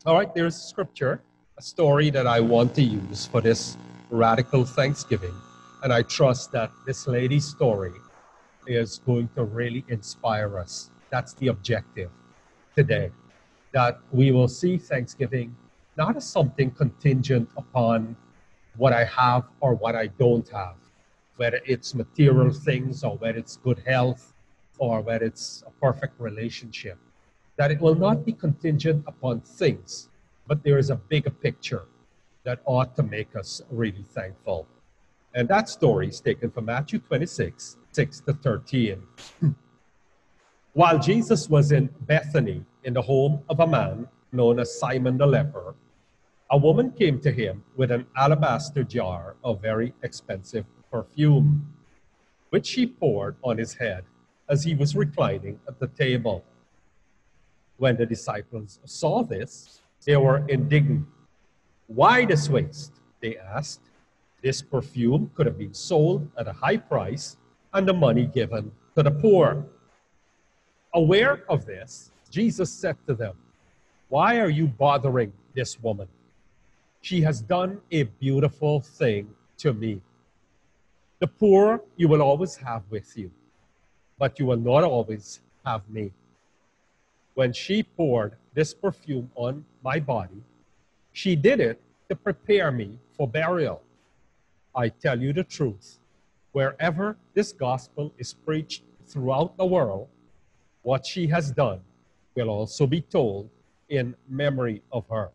All right, there's scripture, a story that I want to use for this radical Thanksgiving. And I trust that this lady's story is going to really inspire us. That's the objective today, that we will see Thanksgiving not as something contingent upon what I have or what I don't have, whether it's material things or whether it's good health or whether it's a perfect relationship, that it will not be contingent upon things, but there is a bigger picture that ought to make us really thankful. And that story is taken from Matthew 26, 6 to 13. While Jesus was in Bethany, in the home of a man known as Simon the leper, a woman came to him with an alabaster jar of very expensive perfume, which she poured on his head as he was reclining at the table. When the disciples saw this, they were indignant. Why this waste? They asked. This perfume could have been sold at a high price and the money given to the poor. Aware of this, Jesus said to them, why are you bothering this woman? She has done a beautiful thing to me. The poor you will always have with you, but you will not always have me. When she poured this perfume on my body, she did it to prepare me for burial. I tell you the truth, wherever this gospel is preached throughout the world, what she has done will also be told in memory of her.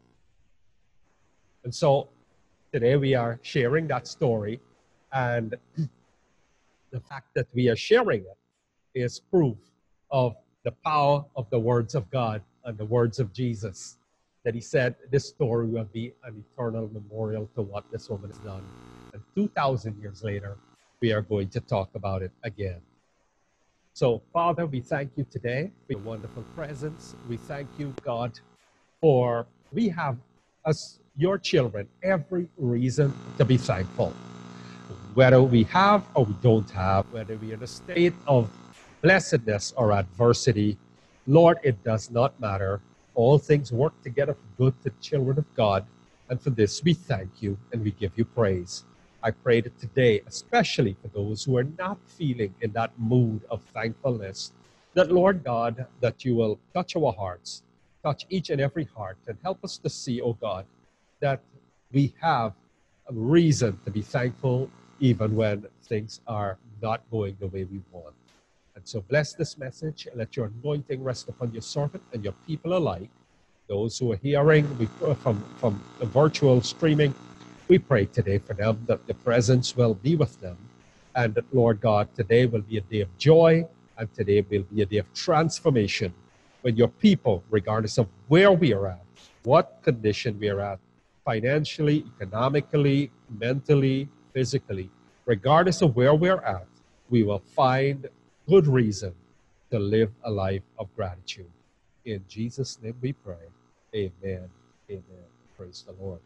And so today we are sharing that story, and the fact that we are sharing it is proof of the power of the words of God and the words of Jesus, that he said this story will be an eternal memorial to what this woman has done. And 2,000 years later, we are going to talk about it again. So, Father, we thank you today for your wonderful presence. We thank you, God, for we have, as your children, every reason to be thankful. Whether we have or we don't have, whether we are in a state of blessedness or adversity, Lord, it does not matter. All things work together for good to the children of God. And for this, we thank you and we give you praise. I pray that today, especially for those who are not feeling in that mood of thankfulness, that, Lord God, that you will touch our hearts, touch each and every heart, and help us to see, oh God, that we have a reason to be thankful even when things are not going the way we want. And so bless this message. Let your anointing rest upon your servant and your people alike. Those who are hearing from the virtual streaming, we pray today for them that the presence will be with them. And that, Lord God, today will be a day of joy, and today will be a day of transformation when your people, regardless of where we are at, what condition we are at, financially, economically, mentally, physically, regardless of where we're at, we will find good reason to live a life of gratitude. In Jesus' name we pray. Amen. Amen. Praise the Lord.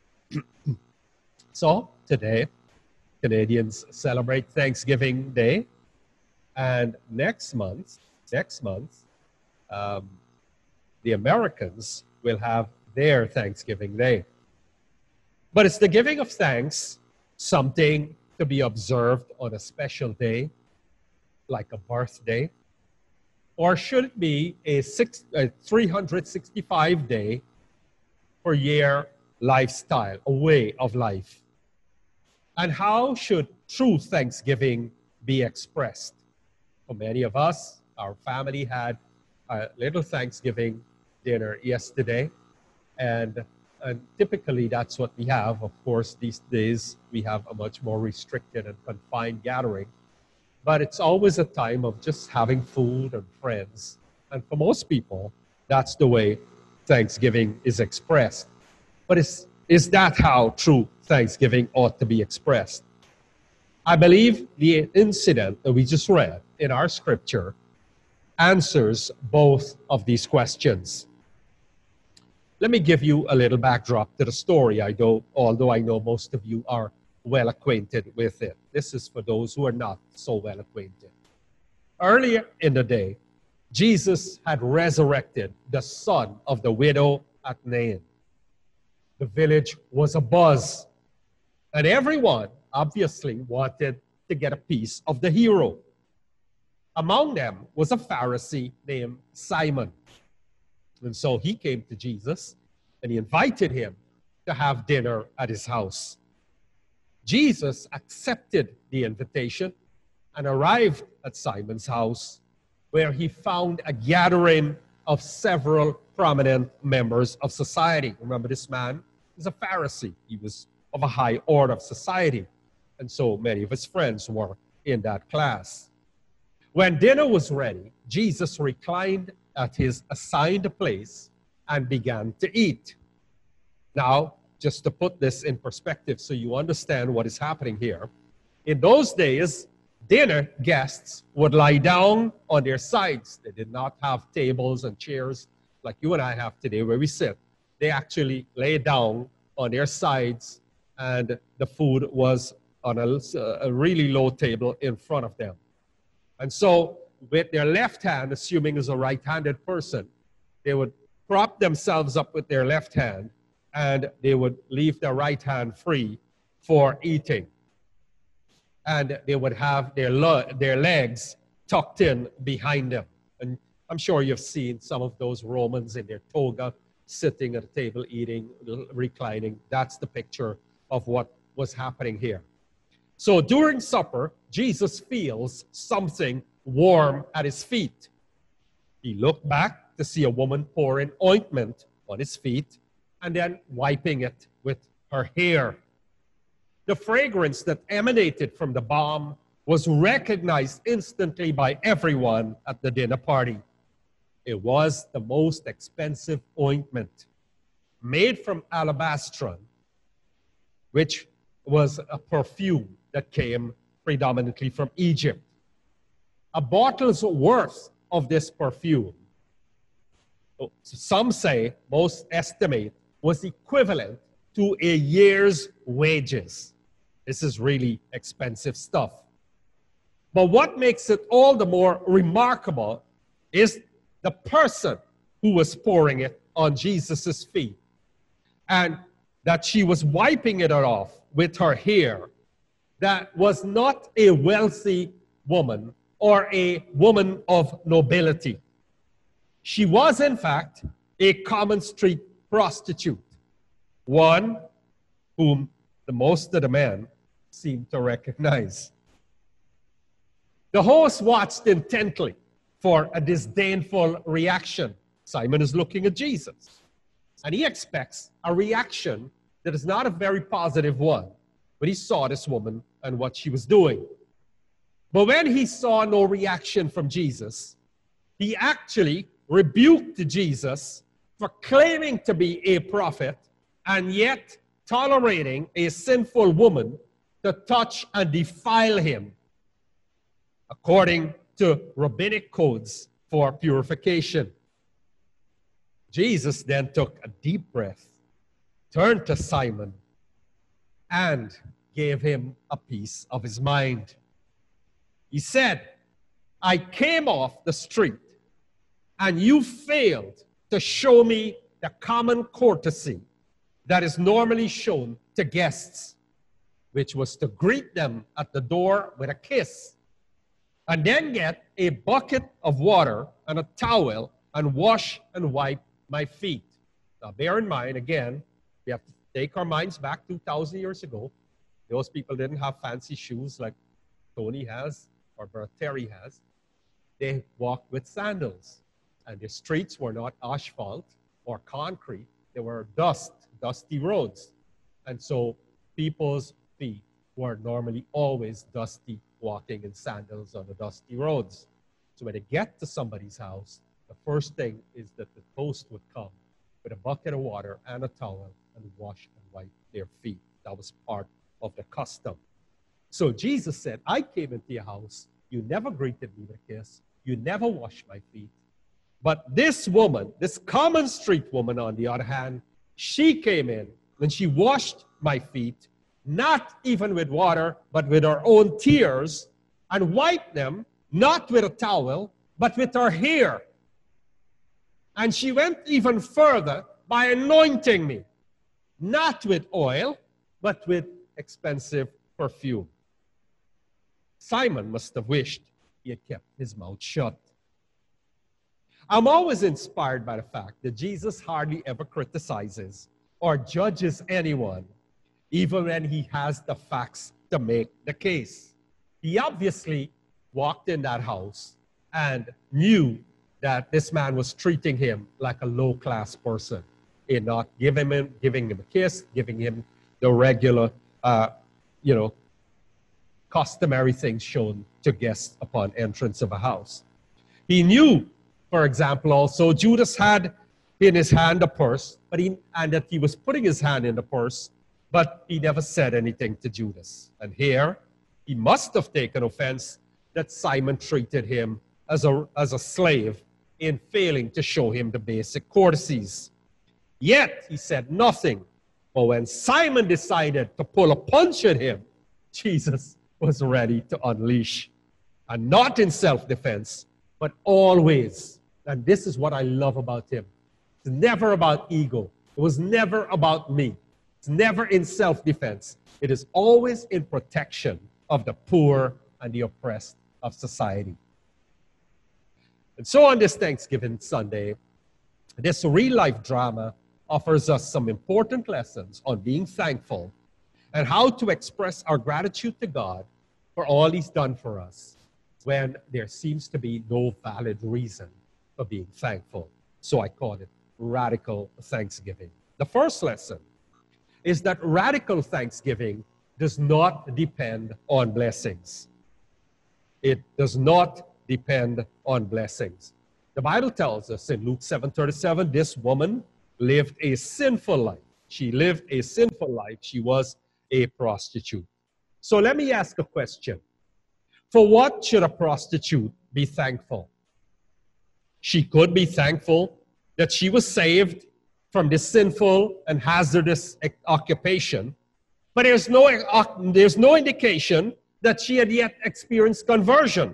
So today, Canadians celebrate Thanksgiving Day. And next month, the Americans will have their Thanksgiving Day. But is the giving of thanks something to be observed on a special day, like a birthday? Or should it be a 365 day per year lifestyle, a way of life? And how should true Thanksgiving be expressed? For many of us, our family had a little Thanksgiving dinner yesterday, and typically that's what we have. Of course, these days we have a much more restricted and confined gathering, but it's always a time of just having food and friends. And for most people, that's the way Thanksgiving is expressed. But is that how true Thanksgiving ought to be expressed? I believe the incident that we just read in our scripture answers both of these questions. Let me give you a little backdrop to the story, although I know most of you are well acquainted with it. This is for those who are not so well acquainted. Earlier in the day, Jesus had resurrected the son of the widow at Nain. The village was abuzz, and everyone obviously wanted to get a piece of the hero. Among them was a Pharisee named Simon. And so he came to Jesus and he invited him to have dinner at his house. Jesus accepted the invitation and arrived at Simon's house, where he found a gathering of several prominent members of society. Remember, this man is a Pharisee. He was of a high order of society, and so many of his friends were in that class. When dinner was ready, Jesus reclined at his assigned place and began to eat. Now, just to put this in perspective so you understand what is happening here, in those days, dinner guests would lie down on their sides. They did not have tables and chairs like you and I have today where we sit. They actually lay down on their sides, and the food was on a really low table in front of them. And so with their left hand, assuming it's a right-handed person, they would prop themselves up with their left hand, and they would leave their right hand free for eating. And they would have their legs tucked in behind them. And I'm sure you've seen some of those Romans in their toga sitting at a table eating, reclining. That's the picture of what was happening here. So during supper, Jesus feels something warm at his feet. He looked back to see a woman pouring ointment on his feet and then wiping it with her hair. The fragrance that emanated from the balm was recognized instantly by everyone at the dinner party. It was the most expensive ointment, made from alabastron, which was a perfume that came predominantly from Egypt. A bottle's worth of this perfume, some say, most estimate, was equivalent to a year's wages. This is really expensive stuff. But what makes it all the more remarkable is the person who was pouring it on Jesus's feet, and that she was wiping it off with her hair. That was not a wealthy woman or a woman of nobility. She was, in fact, a common street prostitute, one whom most of the men seemed to recognize. The host watched intently for a disdainful reaction. Simon is looking at Jesus, and he expects a reaction that is not a very positive one when he saw this woman and what she was doing. But when he saw no reaction from Jesus, he actually rebuked Jesus for claiming to be a prophet and yet tolerating a sinful woman to touch and defile him, according to rabbinic codes for purification. Jesus then took a deep breath, turned to Simon, and gave him a piece of his mind. He said, "I came off the street, and you failed to show me the common courtesy that is normally shown to guests, which was to greet them at the door with a kiss, and then get a bucket of water and a towel and wash and wipe my feet." Now, bear in mind, again, we have to take our minds back 2,000 years ago. Those people didn't have fancy shoes like Tony has or Brother Terry has. They walked with sandals, and the streets were not asphalt or concrete. They were dusty roads. And so people's feet were normally always dusty, walking in sandals on the dusty roads. So when they get to somebody's house, the first thing is that the host would come with a bucket of water and a towel and wash and wipe their feet. That was part of the custom. So Jesus said, "I came into your house. You never greeted me with a kiss. You never washed my feet. But this woman, this common street woman, on the other hand, she came in and she washed my feet, not even with water, but with her own tears, and wiped them, not with a towel, but with her hair. And she went even further by anointing me, not with oil, but with expensive perfume. Simon must have wished he had kept his mouth shut. I'm always inspired by the fact that Jesus hardly ever criticizes or judges anyone, even when he has the facts to make the case. He obviously walked in that house and knew that this man was treating him like a low-class person in not giving him a kiss, giving him the regular, customary things shown to guests upon entrance of a house. He knew, for example, also Judas had in his hand a purse, and that he was putting his hand in the purse, but he never said anything to Judas. And here, he must have taken offense that Simon treated him as a slave in failing to show him the basic courtesies. Yet, he said nothing. But when Simon decided to pull a punch at him, Jesus was ready to unleash. And not in self-defense, but always. And this is what I love about him. It's never about ego. It was never about me. It's never in self-defense. It is always in protection of the poor and the oppressed of society. And so on this Thanksgiving Sunday, this real-life drama offers us some important lessons on being thankful and how to express our gratitude to God for all he's done for us when there seems to be no valid reason for being thankful. So I call it radical thanksgiving. The first lesson is that radical thanksgiving does not depend on blessings. It does not depend on blessings. The Bible tells us in Luke 7:37, this woman lived a sinful life. She lived a sinful life. She was a prostitute. So let me ask a question. For what should a prostitute be thankful? She could be thankful that she was saved from this sinful and hazardous occupation, but there's no indication that she had yet experienced conversion.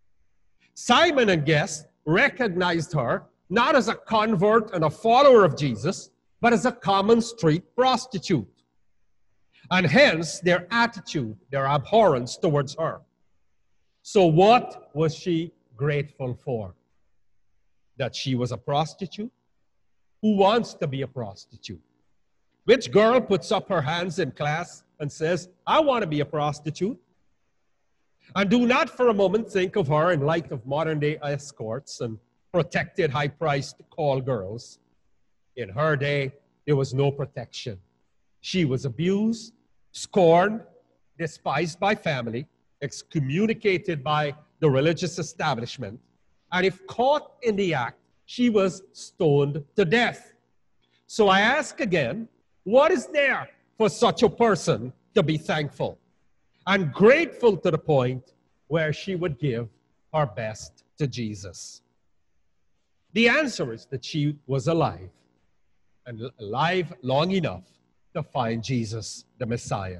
Simon and guests recognized her not as a convert and a follower of Jesus, but as a common street prostitute. And hence their attitude, their abhorrence towards her. So what was she grateful for? That she was a prostitute? Who wants to be a prostitute? Which girl puts up her hands in class and says, I want to be a prostitute? And do not for a moment think of her in light of modern-day escorts and protected high-priced call girls. In her day, there was no protection. She was abused, scorned, despised by family, excommunicated by the religious establishment, and if caught in the act, she was stoned to death. So I ask again, what is there for such a person to be thankful and grateful to the point where she would give her best to Jesus? The answer is that she was alive, and alive long enough to find Jesus, the Messiah.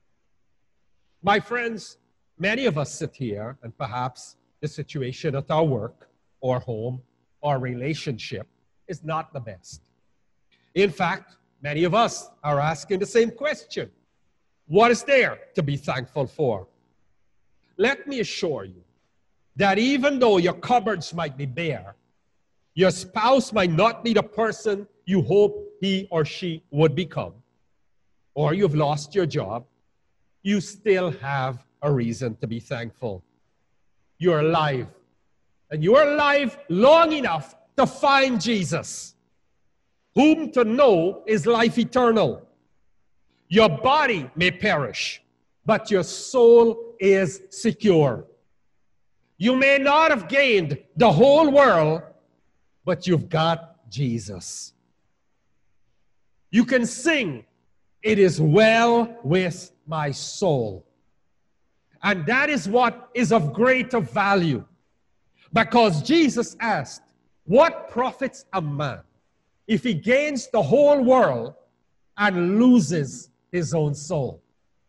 My friends, many of us sit here, and perhaps the situation at our work or home or relationship is not the best. In fact, many of us are asking the same question. What is there to be thankful for? Let me assure you that even though your cupboards might be bare, your spouse might not be the person you hope he or she would become, or you've lost your job, you still have a reason to be thankful. You're alive, and you're alive long enough to find Jesus, whom to know is life eternal. Your body may perish, but your soul is secure. You may not have gained the whole world, but you've got Jesus. You can sing, "It is well with my soul." And that is what is of greater value. Because Jesus asked, what profits a man if he gains the whole world and loses his own soul?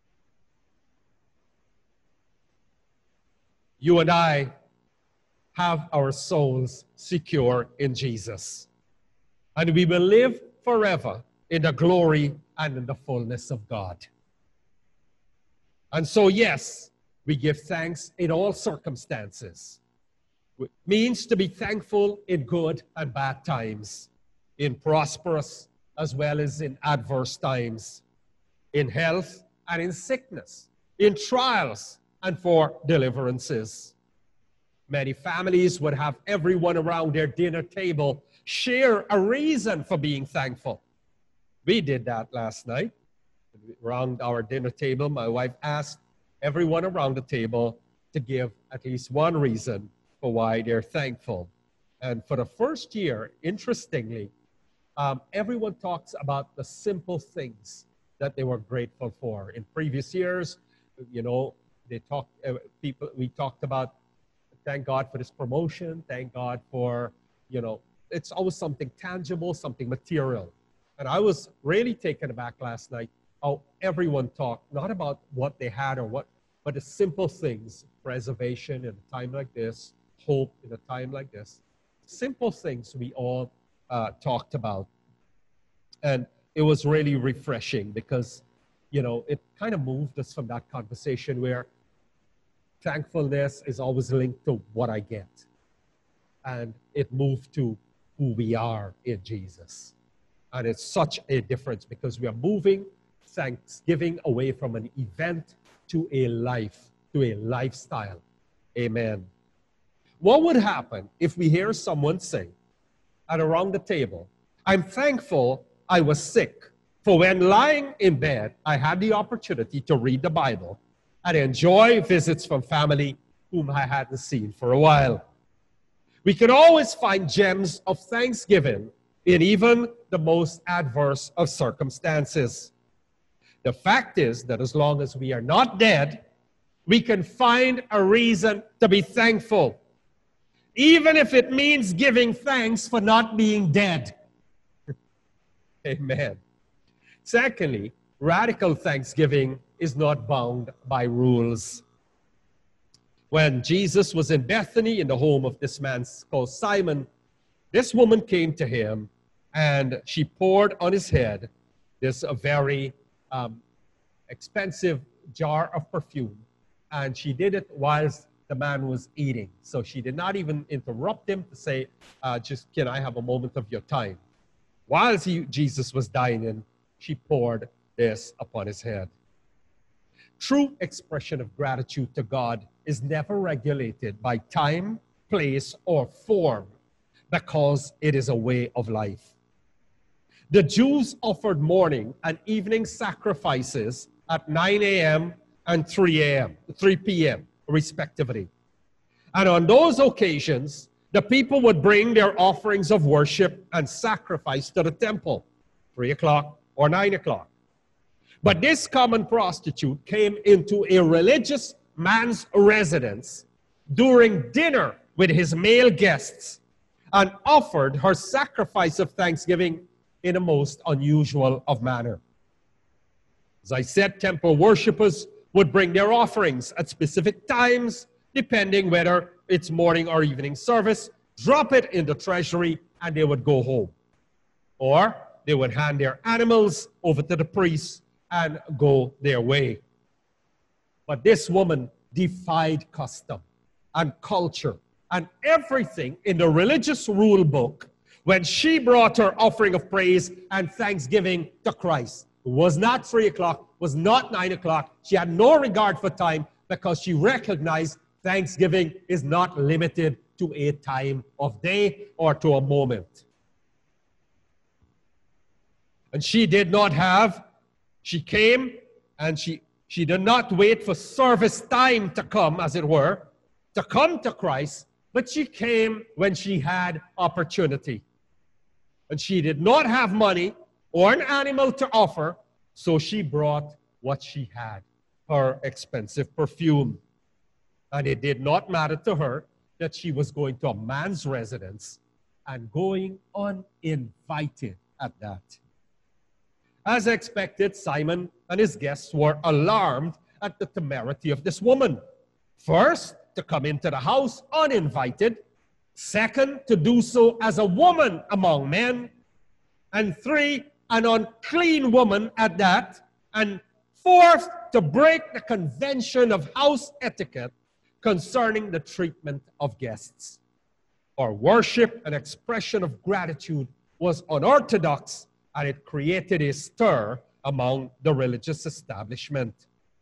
You and I have our souls secure in Jesus. And we will live forever in the glory and in the fullness of God. And so, yes, we give thanks in all circumstances. It means to be thankful in good and bad times, in prosperous as well as in adverse times, in health and in sickness, in trials and for deliverances. Many families would have everyone around their dinner table share a reason for being thankful. We did that last night. Around our dinner table, my wife asked everyone around the table to give at least one reason for why they're thankful. And for the first year, interestingly, everyone talks about the simple things that they were grateful for. In previous years, you know, we talked about, thank God for this promotion, thank God for, you know, it's always something tangible, something material. And I was really taken aback last night how everyone talked, not about what they had or what, but the simple things, preservation in a time like this, hope in a time like this. Simple things we all talked about. And it was really refreshing because, you know, it kind of moved us from that conversation where thankfulness is always linked to what I get. And it moved to who we are in Jesus. And it's such a difference because we are moving Thanksgiving away from an event to a life, to a lifestyle. Amen. What would happen if we hear someone say, and around the table, I'm thankful I was sick, for when lying in bed, I had the opportunity to read the Bible and enjoy visits from family whom I hadn't seen for a while. We can always find gems of thanksgiving in even the most adverse of circumstances. The fact is that as long as we are not dead, we can find a reason to be thankful, even if it means giving thanks for not being dead. Amen. Secondly, radical thanksgiving is not bound by rules. When Jesus was in Bethany in the home of this man called Simon, this woman came to him and she poured on his head this very expensive jar of perfume. And she did it whilst the man was eating. So she did not even interrupt him to say, just can I have a moment of your time? Whilst Jesus was dining, she poured this upon his head. True expression of gratitude to God is never regulated by time, place, or form because it is a way of life. The Jews offered morning and evening sacrifices at 9 a.m. and 3 p.m. respectively. And on those occasions, the people would bring their offerings of worship and sacrifice to the temple, 3 o'clock or 9 o'clock. But this common prostitute came into a religious man's residence during dinner with his male guests and offered her sacrifice of thanksgiving in a most unusual of manner. As I said, temple worshipers would bring their offerings at specific times, depending whether it's morning or evening service, drop it in the treasury, and they would go home. Or they would hand their animals over to the priest and go their way. But this woman defied custom and culture and everything in the religious rule book when she brought her offering of praise and thanksgiving to Christ. It was not 3 o'clock, was not 9 o'clock. She had no regard for time because she recognized thanksgiving is not limited to a time of day or to a moment. And she did not have, she came and she did not wait for service time to come, as it were, to come to Christ, but she came when she had opportunity. And she did not have money or an animal to offer, so she brought what she had, her expensive perfume. And it did not matter to her that she was going to a man's residence and going uninvited at that. As expected, Simon and his guests were alarmed at the temerity of this woman. First, to come into the house uninvited. Second, to do so as a woman among men. And 3, an unclean woman at that. And 4th, to break the convention of house etiquette concerning the treatment of guests. Our worship and expression of gratitude was unorthodox, and it created a stir among the religious establishment.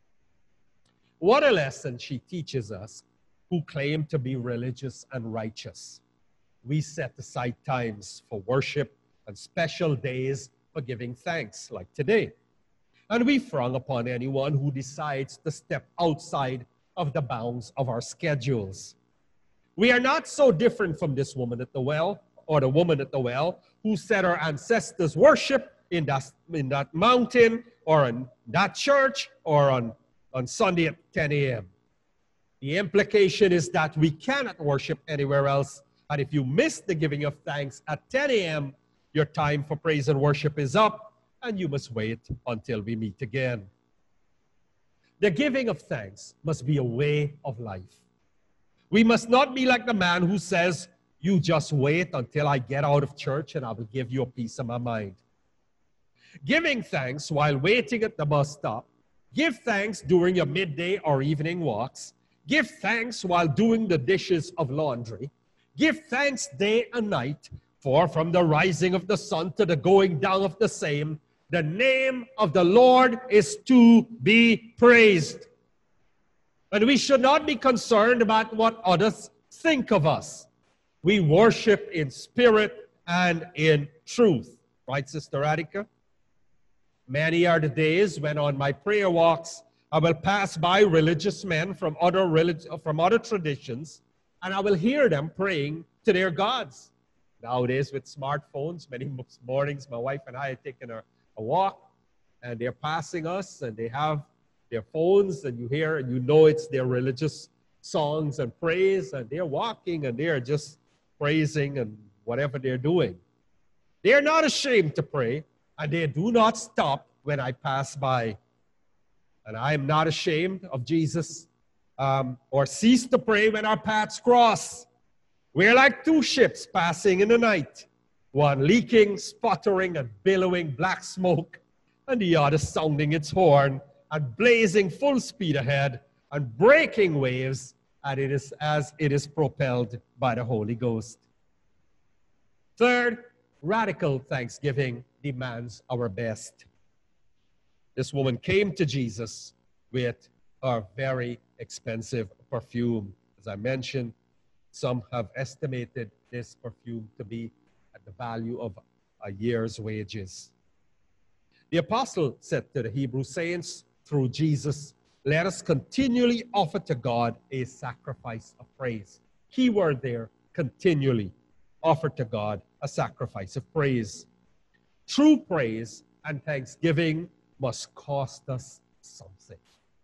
What a lesson she teaches us who claim to be religious and righteous. We set aside times for worship and special days for giving thanks, like today. And we frown upon anyone who decides to step outside of the bounds of our schedules. We are not so different from this woman at the well, or the woman at the well, who said her ancestors worship in that mountain, or in that church, or on Sunday at 10 a.m. The implication is that we cannot worship anywhere else, and if you miss the giving of thanks at 10 a.m., your time for praise and worship is up, and you must wait until we meet again. The giving of thanks must be a way of life. We must not be like the man who says, you just wait until I get out of church and I will give you a piece of my mind. Giving thanks while waiting at the bus stop, give thanks during your midday or evening walks, give thanks while doing the dishes of laundry, give thanks day and night, for from the rising of the sun to the going down of the same, the name of the Lord is to be praised. And we should not be concerned about what others think of us. We worship in spirit and in truth. Right, Sister Radhika? Many are the days when on my prayer walks, I will pass by religious men from other traditions, and I will hear them praying to their gods. Nowadays, with smartphones, many mornings, my wife and I are taking a walk, and they're passing us, and they have their phones, and you hear and you know it's their religious songs and praise, and they're walking and they're just praising and whatever they're doing. They're not ashamed to pray, and they do not stop when I pass by. And I am not ashamed of Jesus or cease to pray when our paths cross. We're like two ships passing in the night, one leaking, sputtering, and billowing black smoke, and the other sounding its horn and blazing full speed ahead and breaking waves as it is propelled by the Holy Ghost. Third, radical thanksgiving demands our best. This woman came to Jesus with a very expensive perfume. As I mentioned, some have estimated this perfume to be at the value of a year's wages. The apostle said to the Hebrew saints, through Jesus, let us continually offer to God a sacrifice of praise. Key word there, continually offer to God a sacrifice of praise. True praise and thanksgiving must cost us something.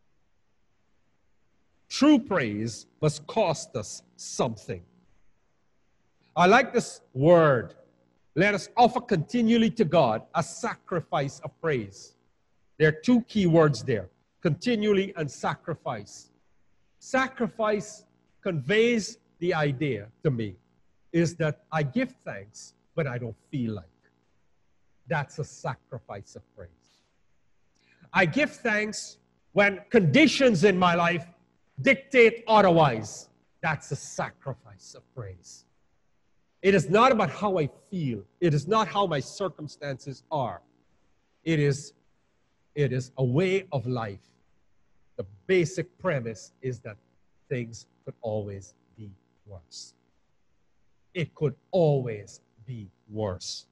True praise must cost us something. I like this word. Let us offer continually to God a sacrifice of praise. There are two key words there, continually and sacrifice. Sacrifice conveys the idea to me is that I give thanks when I don't feel like. That's a sacrifice of praise. I give thanks when conditions in my life dictate otherwise. That's a sacrifice of praise. It is not about how I feel. It is not how my circumstances are. It is a way of life. The basic premise is that things could always be worse. It could always be worse.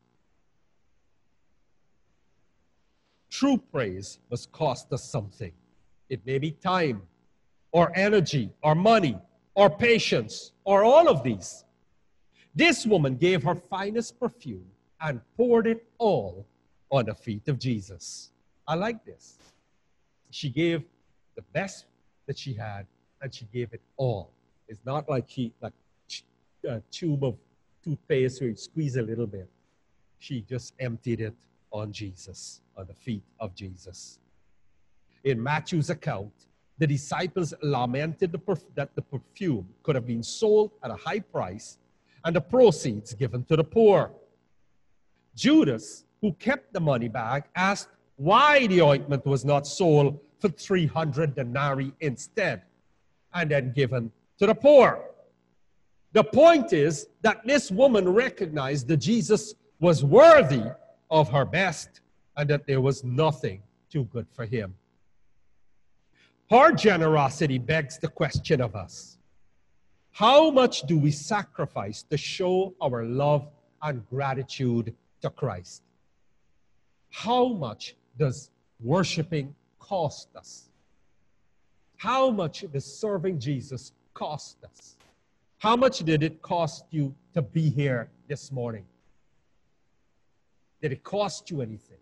True praise must cost us something. It may be time, or energy, or money, or patience, or all of these. This woman gave her finest perfume and poured it all on the feet of Jesus. I like this. She gave the best that she had, and she gave it all. It's not like a tube of toothpaste where you squeeze a little bit. She just emptied it on Jesus, on the feet of Jesus. In Matthew's account, the disciples lamented that the perfume could have been sold at a high price and the proceeds given to the poor. Judas, who kept the money bag, asked why the ointment was not sold for 300 denarii instead and then given to the poor. The point is that this woman recognized that Jesus was worthy of her best and that there was nothing too good for him. Her generosity begs the question of us. How much do we sacrifice to show our love and gratitude to Christ? How much does worshiping cost us? How much does serving Jesus cost us? How much did it cost you to be here this morning? Did it cost you anything?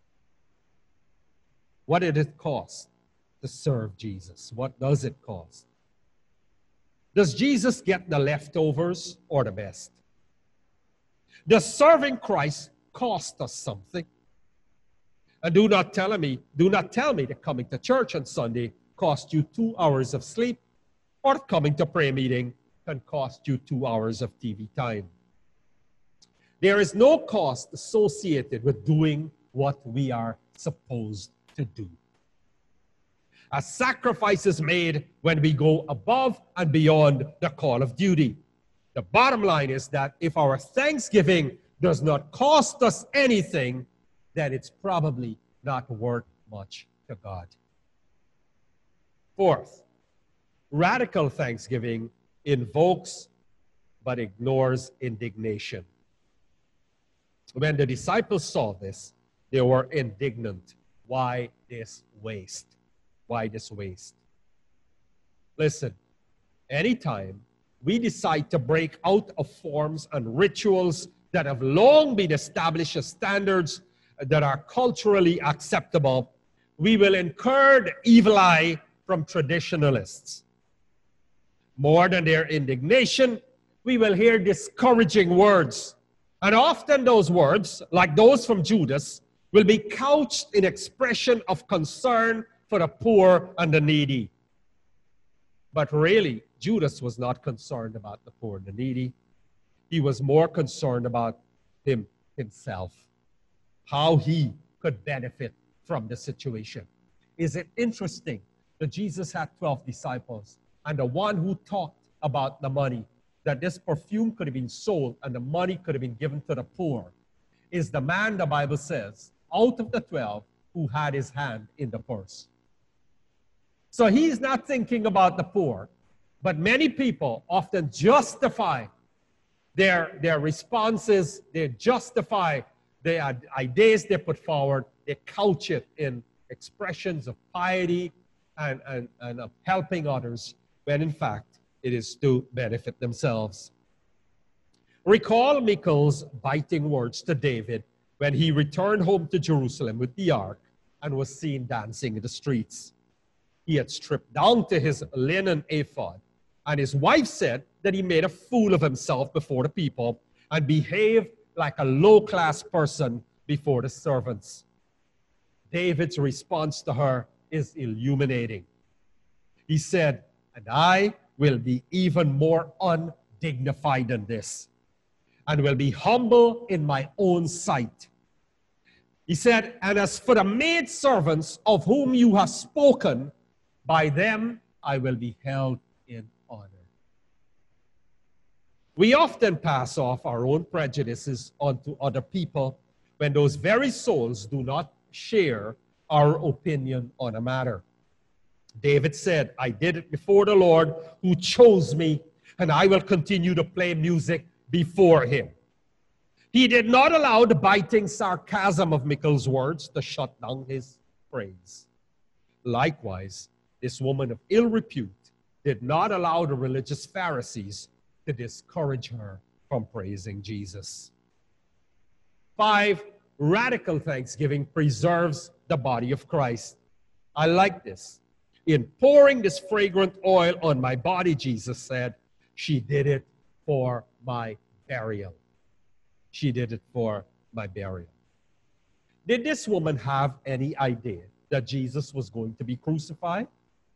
What did it cost to serve Jesus? What does it cost? Does Jesus get the leftovers or the best? Does serving Christ cost us something? And do not tell me that coming to church on Sunday cost you 2 hours of sleep, or coming to prayer meeting can cost you 2 hours of TV time. There is no cost associated with doing what we are supposed to do. A sacrifice is made when we go above and beyond the call of duty. The bottom line is that if our thanksgiving does not cost us anything, then it's probably not worth much to God. Fourth, radical thanksgiving invokes but ignores indignation. When the disciples saw this, they were indignant. Why this waste? Why this waste? Listen, anytime we decide to break out of forms and rituals that have long been established as standards that are culturally acceptable, we will incur the evil eye from traditionalists. More than their indignation, we will hear discouraging words. And often those words, like those from Judas, will be couched in expression of concern for the poor and the needy. But really, Judas was not concerned about the poor and the needy. He was more concerned about himself, how he could benefit from the situation. Is it interesting that Jesus had 12 disciples, and the one who talked about the money, that this perfume could have been sold and the money could have been given to the poor, is the man, the Bible says, out of the 12 who had his hand in the purse. So he's not thinking about the poor, but many people often justify their responses, they justify the ideas they put forward, they couch it in expressions of piety and of helping others, when in fact it is to benefit themselves. Recall Michal's biting words to David when he returned home to Jerusalem with the ark and was seen dancing in the streets. He had stripped down to his linen ephod, and his wife said that he made a fool of himself before the people and behaved like a low-class person before the servants. David's response to her is illuminating. He said, "And I will be even more undignified than this, and will be humble in my own sight." He said, "And as for the maidservants of whom you have spoken, by them I will be held in honor." We often pass off our own prejudices onto other people when those very souls do not share our opinion on a matter. David said, "I did it before the Lord who chose me, and I will continue to play music before him." He did not allow the biting sarcasm of Michal's words to shut down his praise. Likewise, this woman of ill repute did not allow the religious Pharisees to discourage her from praising Jesus. 5, radical thanksgiving preserves the body of Christ. I like this. "In pouring this fragrant oil on my body," Jesus said, "she did it for my burial." She did it for my burial. Did this woman have any idea that Jesus was going to be crucified?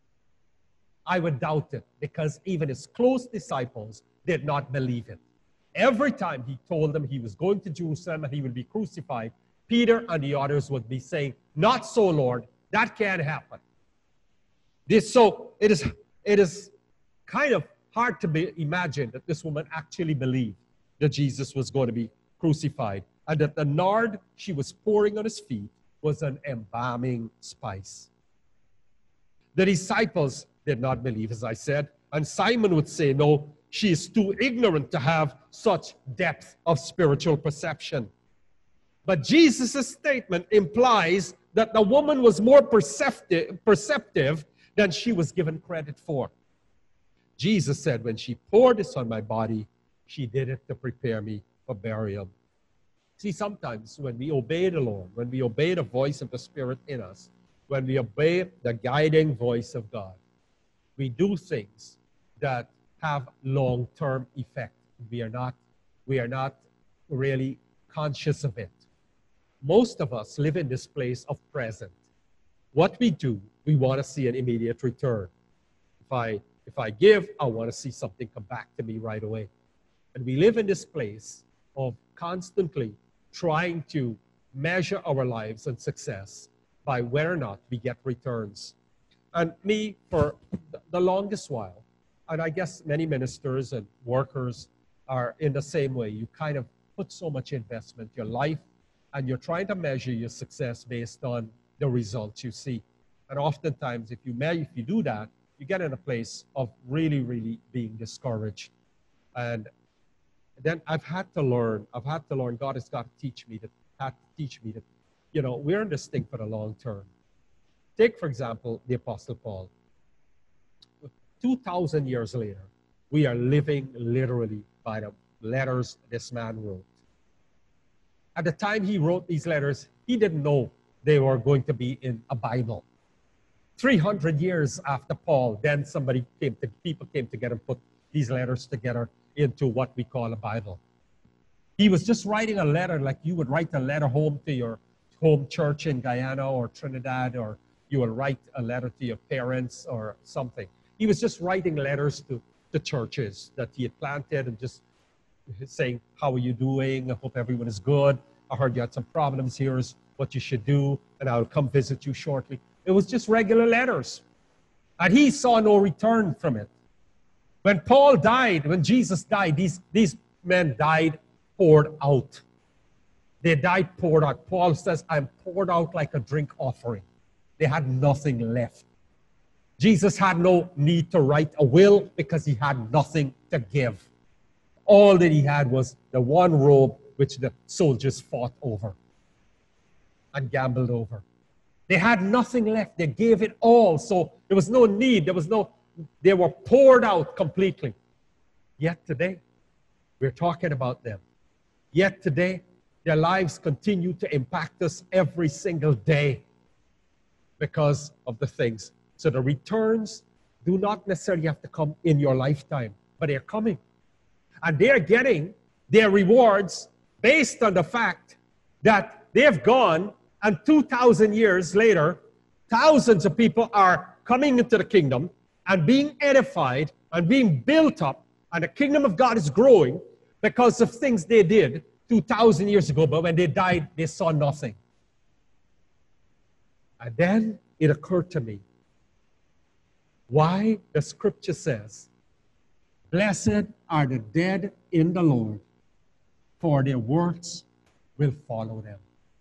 I would doubt it, because even his close disciples did not believe it. Every time he told them he was going to Jerusalem and he would be crucified, Peter and the others would be saying, "Not so, Lord, that can't happen." So it is kind of hard to imagine that this woman actually believed that Jesus was going to be crucified and that the nard she was pouring on his feet was an embalming spice. The disciples did not believe, as I said, and Simon would say, "No, she is too ignorant to have such depth of spiritual perception." But Jesus' statement implies that the woman was more perceptive than she was given credit for. Jesus said, "When she poured this on my body, she did it to prepare me for burial." See, sometimes when we obey the Lord, when we obey the voice of the Spirit in us, when we obey the guiding voice of God, we do things that have long-term effect. We are not really conscious of it. Most of us live in this place of present. What we do, we want to see an immediate return. If I give, I want to see something come back to me right away. And we live in this place of constantly trying to measure our lives and success by whether or not we get returns. And me, for the longest while, and I guess many ministers and workers are in the same way, you kind of put so much investment, your life, and you're trying to measure your success based on the results you see. And oftentimes, if you do that, you get in a place of really, really being discouraged. And then I've had to learn, God has got to teach me that, we're in this thing for the long term. Take, for example, the Apostle Paul. 2,000 years later, we are living literally by the letters this man wrote. At the time he wrote these letters, he didn't know they were going to be in a Bible. 300 years after Paul, then people came together and put these letters together into what we call a Bible. He was just writing a letter like you would write a letter home to your home church in Guyana or Trinidad, or you will write a letter to your parents or something. He was just writing letters to the churches that he had planted and just saying, "How are you doing? I hope everyone is good. I heard you had some problems. Here's what you should do, and I'll come visit you shortly." It was just regular letters. And he saw no return from it. When Paul died, when Jesus died, these men died poured out. They died poured out. Paul says, "I'm poured out like a drink offering." They had nothing left. Jesus had no need to write a will because he had nothing to give. All that he had was the one robe which the soldiers fought over and gambled over. They had nothing left. They gave it all. So there was no need. They were poured out completely. Yet today, we're talking about them. Yet today, their lives continue to impact us every single day because of the things. So the returns do not necessarily have to come in your lifetime, but they're coming. And they're getting their rewards based on the fact that they've gone, and 2,000 years later, thousands of people are coming into the kingdom and being edified and being built up, and the kingdom of God is growing because of things they did 2,000 years ago, but when they died, they saw nothing. And then it occurred to me why the scripture says, "Blessed are the dead in the Lord, for their works will follow them."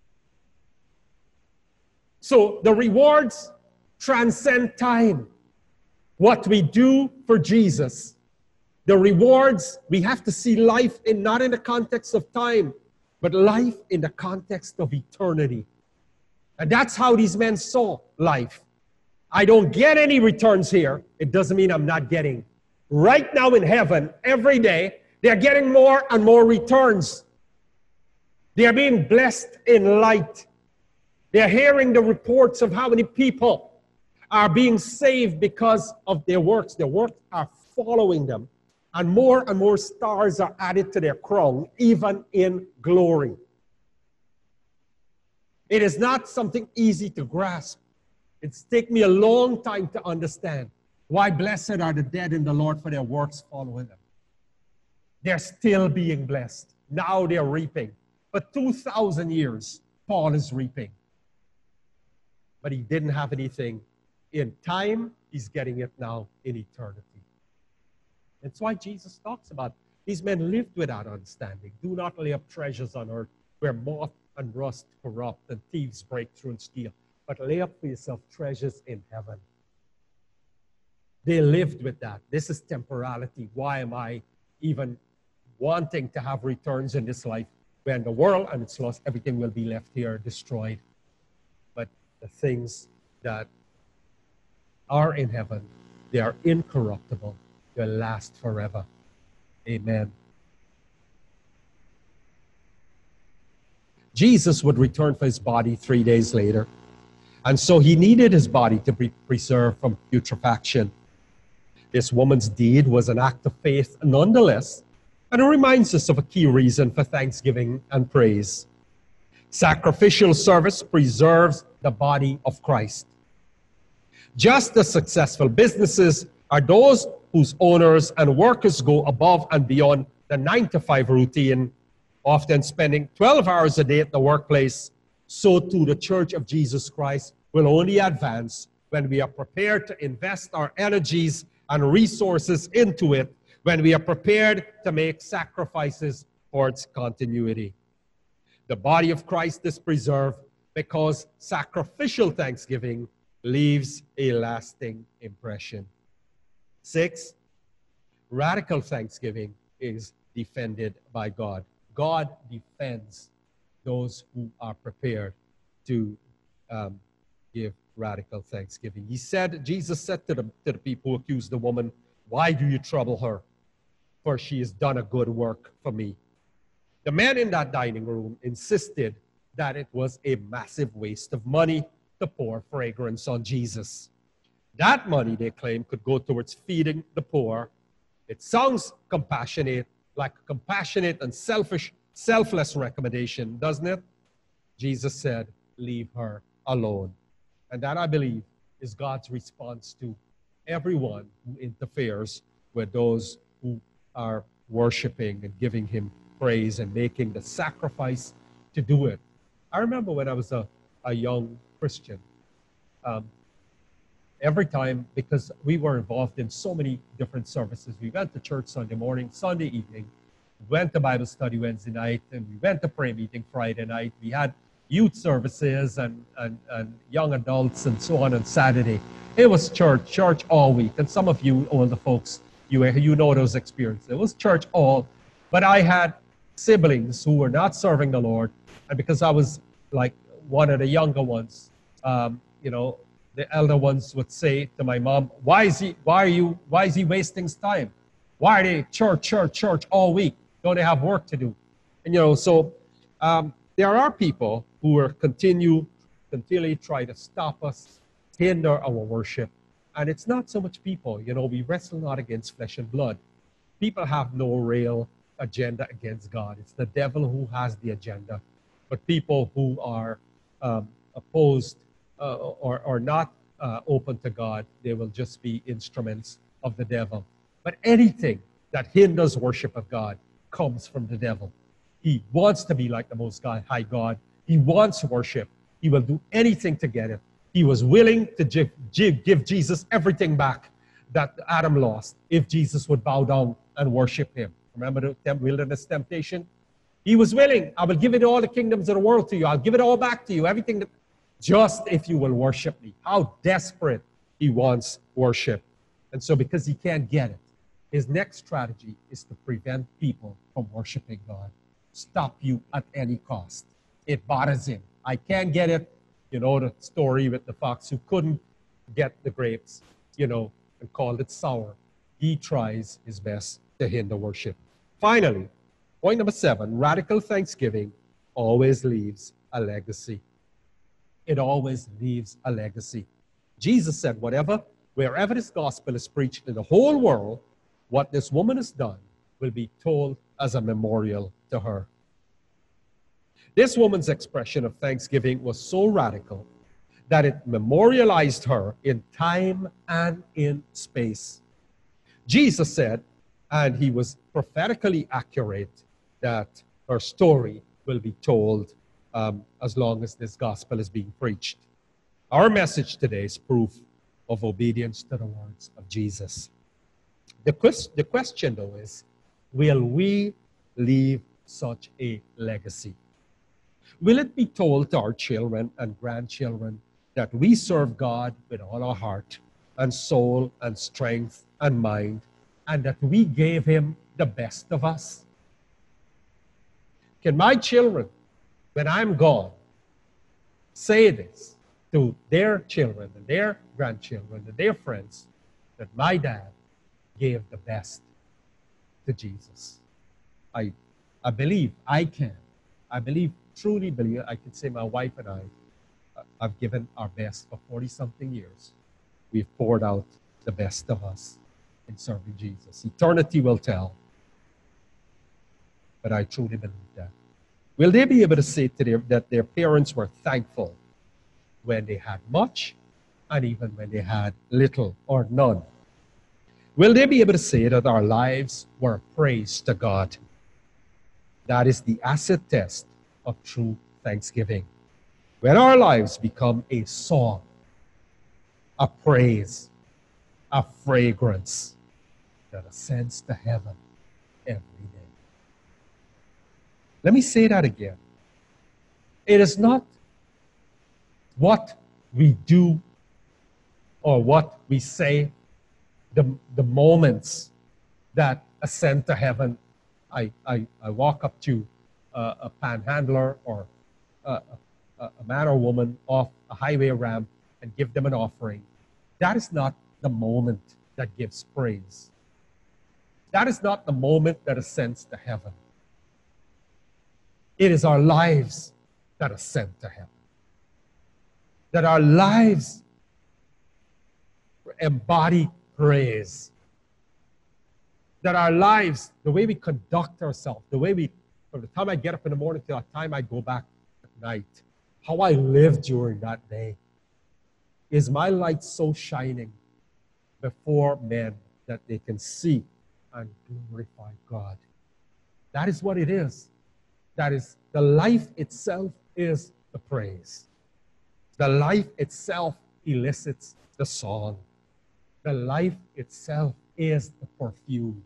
So the rewards transcend time. What we do for Jesus, the rewards, we have to see life not in the context of time, but life in the context of eternity. And that's how these men saw life. I don't get any returns here. It doesn't mean I'm not getting. Right now in heaven, every day, they're getting more and more returns. They are being blessed in light. They're hearing the reports of how many people are being saved because of their works. Their works are following them. And more stars are added to their crown, even in glory. It is not something easy to grasp. It's taken me a long time to understand why blessed are the dead in the Lord, for their works following them. They're still being blessed. Now they're reaping. For 2,000 years, Paul is reaping. But he didn't have anything in time. He's getting it now in eternity. That's why Jesus talks about these men lived without understanding. Do not lay up treasures on earth where moth and rust corrupt and thieves break through and steal, but lay up for yourself treasures in heaven. They lived with that. This is temporality. Why am I even wanting to have returns in this life when the world and its lost, everything will be left here destroyed? But the things that are in heaven, they are incorruptible. They'll last forever. Amen. Jesus would return for his body 3 days later. And so he needed his body to be preserved from putrefaction. This woman's deed was an act of faith nonetheless, and it reminds us of a key reason for thanksgiving and praise. Sacrificial service preserves the body of Christ. Just as successful businesses are those whose owners and workers go above and beyond the 9-to-5 routine, often spending 12 hours a day at the workplace, so too the Church of Jesus Christ will only advance when we are prepared to invest our energies and resources into it, when we are prepared to make sacrifices for its continuity. The body of Christ is preserved because sacrificial thanksgiving leaves a lasting impression. 6, radical thanksgiving is defended by God. God defends those who are prepared to give radical thanksgiving. Jesus said to the people who accused the woman, "Why do you trouble her? For she has done a good work for me." The men in that dining room insisted that it was a massive waste of money to pour fragrance on Jesus. That money, they claim, could go towards feeding the poor. It sounds compassionate, like a compassionate and selfless recommendation, doesn't it? Jesus said, "Leave her alone." And that, I believe, is God's response to everyone who interferes with those who are worshiping and giving him praise and making the sacrifice to do it. I remember when I was a young Christian, every time, because we were involved in so many different services. We went to church Sunday morning, Sunday evening, went to Bible study Wednesday night, and we went to prayer meeting Friday night. We had youth services and young adults and so on Saturday. It was church all week. And some of you older folks, you know those experiences. It was church all, but I had siblings who were not serving the Lord. And because I was like one of the younger ones, the elder ones would say to my mom, why is he wasting his time? Why are they church all week? Don't they have work to do? And there are people who are continually try to stop us, hinder our worship. And it's not so much people, we wrestle not against flesh and blood. People have no real agenda against God. It's the devil who has the agenda. But people who are opposed or not open to God, they will just be instruments of the devil. But anything that hinders worship of God comes from the devil. He wants to be like the Most High God. He wants worship. He will do anything to get it. He was willing to give Jesus everything back that Adam lost if Jesus would bow down and worship him. Remember the wilderness temptation? He was willing. I will give it all the kingdoms of the world to you. I'll give it all back to you. Everything that, just if you will worship me. How desperate he wants worship. And so because he can't get it, his next strategy is to prevent people from worshiping God. Stop you at any cost. It bothers him. I can't get it. You know the story with the fox who couldn't get the grapes, and called it sour. He tries his best to hinder worship. Finally, point number 7, radical thanksgiving always leaves a legacy. It always leaves a legacy. Jesus said, wherever this gospel is preached in the whole world, what this woman has done will be told as a memorial to her. This woman's expression of thanksgiving was so radical that it memorialized her in time and in space. Jesus said, and he was prophetically accurate that her story will be told as long as this gospel is being preached. Our message today is proof of obedience to the words of Jesus. The question, though, is, will we leave such a legacy? Will it be told to our children and grandchildren that we serve God with all our heart and soul and strength and mind, and that we gave him the best of us? Can my children, when I'm gone, say this to their children and their grandchildren and their friends, that my dad gave the best to Jesus? I believe I can. I truly believe I can say my wife and I have given our best for 40-something years. We've poured out the best of us in serving Jesus. Eternity will tell. But I truly believe that. Will they be able to say to that their parents were thankful when they had much and even when they had little or none? Will they be able to say that our lives were praise to God? That is the acid test of true thanksgiving. When our lives become a song, a praise, a fragrance that ascends to heaven every day. Let me say that again. It is not what we do or what we say, the moments that ascend to heaven. I walk up to a panhandler or a man or woman off a highway ramp and give them an offering. That is not the moment that gives praise. That is not the moment that ascends to heaven. It is our lives that ascend to heaven. That our lives embody praise. That our lives, the way we conduct ourselves, the way we, from the time I get up in the morning till the time I go back at night, how I live during that day, is my light so shining before men that they can see and glorify God. That is what it is. That is, the life itself is the praise. The life itself elicits the song. The life itself is the perfume.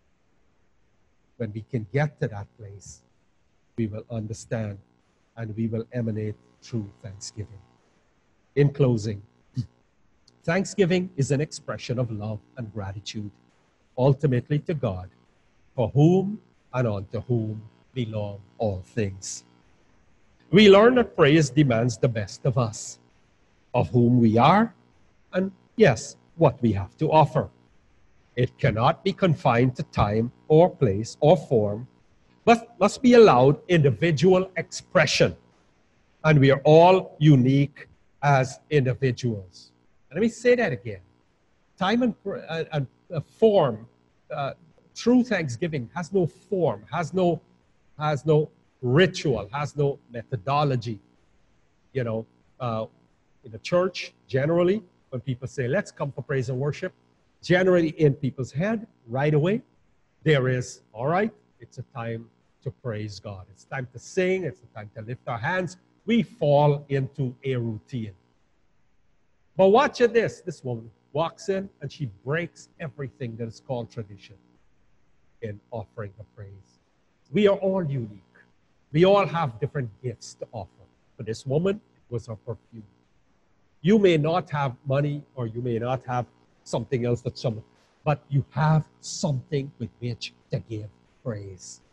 When we can get to that place, we will understand and we will emanate true thanksgiving. In closing, thanksgiving is an expression of love and gratitude, ultimately to God, for whom and unto whom belong all things. We learn that praise demands the best of us, of whom we are, and yes, what we have to offer. It cannot be confined to time or place or form, but must be allowed individual expression. And we are all unique as individuals. And let me say that again. Time and form, true thanksgiving has no form, has no ritual, has no methodology. You know, in the church, generally, when people say, let's come for praise and worship, generally in people's head, right away, there is, all right, it's a time to praise God. It's time to sing. It's a time to lift our hands. We fall into a routine. But watch this. This woman walks in and she breaks everything that is called tradition in offering the praise. We are all unique. We all have different gifts to offer. For this woman, it was her perfume. You may not have money or you may not have something else that someone, but you have something with which to give praise.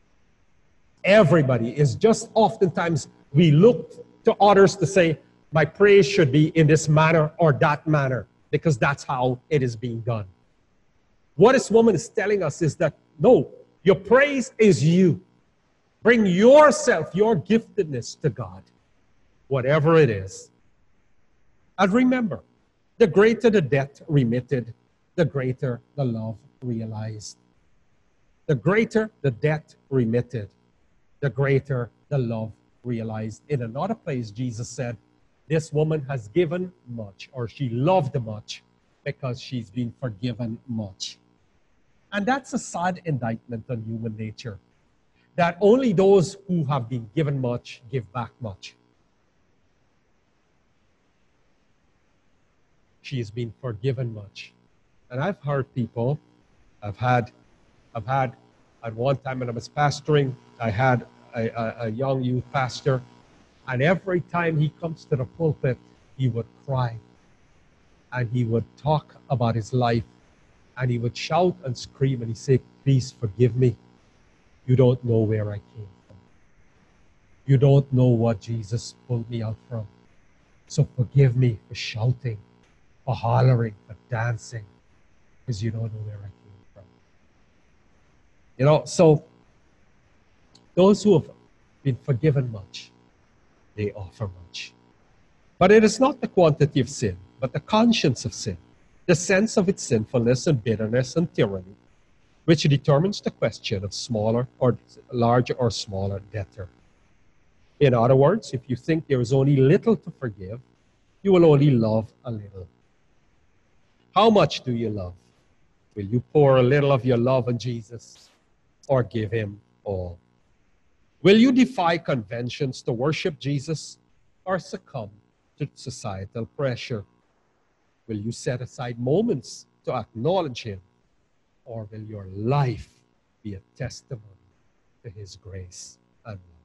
Everybody is just oftentimes we look to others to say, my praise should be in this manner or that manner, because that's how it is being done. What this woman is telling us is that, no, your praise is you. Bring yourself, your giftedness to God, whatever it is. And remember, the greater the debt remitted, the greater the love realized. The greater the debt remitted, the greater the love realized. In another place, Jesus said, this woman has given much, or she loved much, because she's been forgiven much. And that's a sad indictment on human nature, that only those who have been given much give back much. She has been forgiven much. And I've heard people, I've had at one time when I was pastoring, I had a young youth pastor, and every time he comes to the pulpit, he would cry and he would talk about his life and he would shout and scream and he'd say, please forgive me. You don't know where I came from. You don't know what Jesus pulled me out from. So forgive me for shouting, for hollering, for dancing, because you don't know where I came from. You know, so those who have been forgiven much, they offer much. But it is not the quantity of sin, but the conscience of sin, the sense of its sinfulness and bitterness and tyranny, which determines the question of smaller or larger or smaller debtor. In other words, if you think there is only little to forgive, you will only love a little. How much do you love? Will you pour a little of your love on Jesus or give him all? Will you defy conventions to worship Jesus or succumb to societal pressure? Will you set aside moments to acknowledge him, or will your life be a testimony to his grace and love?